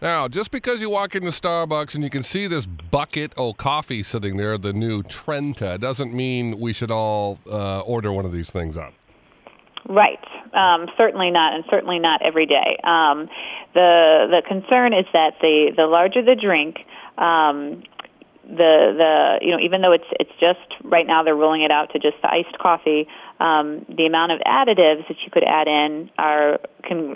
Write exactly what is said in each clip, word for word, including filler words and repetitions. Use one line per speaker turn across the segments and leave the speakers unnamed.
Now, just because you walk into Starbucks and you can see this bucket of coffee sitting there, the new Trenta, doesn't mean we should all uh, order one of these things up.
Right. Um, certainly not, and certainly not every day. Um, the the concern is that the, the larger the drink, um, the the you know even though it's it's just right now they're rolling it out to just the iced coffee, um, the amount of additives that you could add in are can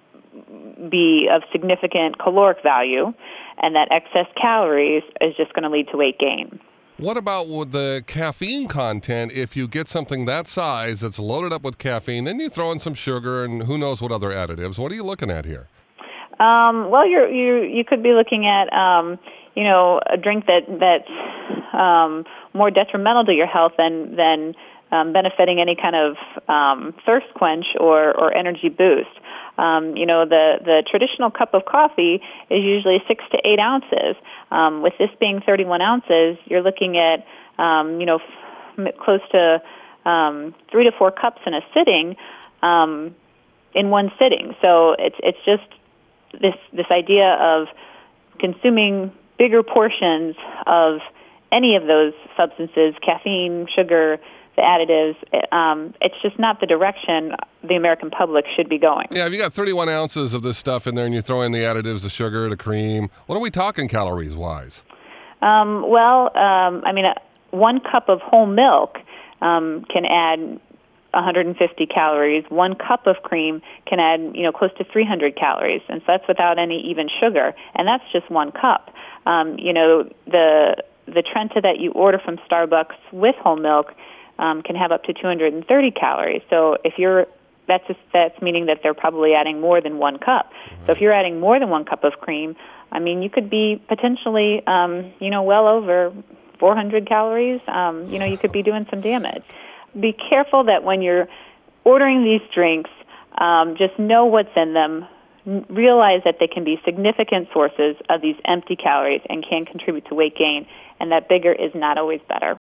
be of significant caloric value, and that excess calories is just going to lead to weight gain.
What about with the caffeine content? If you get something that size that's loaded up with caffeine, then you throw in some sugar and who knows what other additives. What are you looking at here?
Um, well, you're, you you could be looking at um, you know a drink that that's um, more detrimental to your health than than um, benefiting any kind of um, thirst quench or, or energy boost. Um, you know, the, the traditional cup of coffee is usually six to eight ounces. Um, with this being thirty-one ounces, you're looking at, um, you know, f- close to um, three to four cups in a sitting, um, in one sitting. So it's it's just this this idea of consuming bigger portions of any of those substances, caffeine, sugar, the additives, um, it's just not the direction the American public should be going.
Yeah, if you got thirty-one ounces of this stuff in there and you throw in the additives, the sugar, the cream, what are we talking calories-wise?
Um, well, um, I mean, uh, one cup of whole milk um, can add one hundred fifty calories. One cup of cream can add, you know, close to three hundred calories, and so that's without any even sugar, and that's just one cup. Um, you know, the the Trenta that you order from Starbucks with whole milk Um, can have up to two hundred thirty calories. So if you're, that's just, that's meaning that they're probably adding more than one cup. Mm-hmm. So if you're adding more than one cup of cream, I mean, you could be potentially, um, you know, well over four hundred calories. Um, you know, you could be doing some damage. Be careful that when you're ordering these drinks, um, just know what's in them. N- realize that they can be significant sources of these empty calories and can contribute to weight gain, and that bigger is not always better.